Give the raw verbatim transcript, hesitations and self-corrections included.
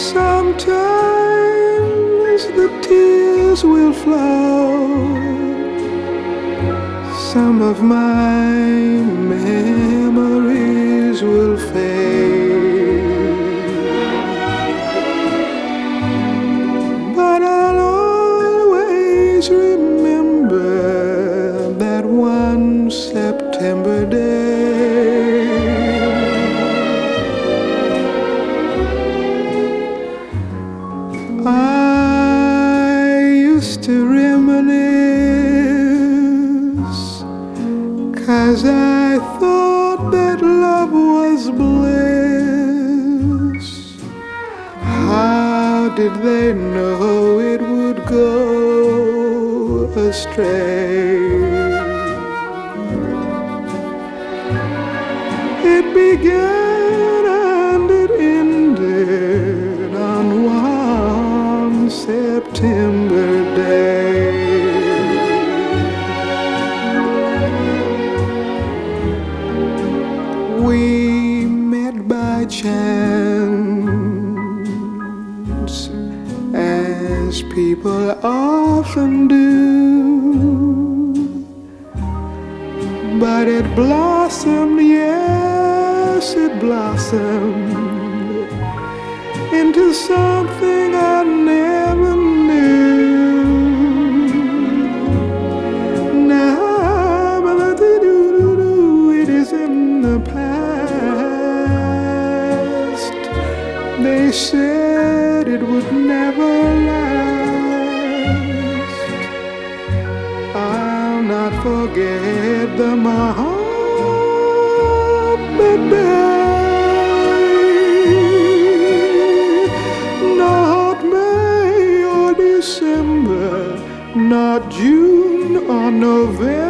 Sometimes the tears will flow, some of my memories will fade, but I'll always remember that one September day. I used to reminisce, 'cause I thought that love was bliss. How did they know it would go astray? It began and it ended on one September day. We met by chance, as people often do, but it blossomed, yes, it blossomed into something I never knew. Now, it is in the past. They said it would never last. I'll not forget the Mohammed day, not May or December, not June or November.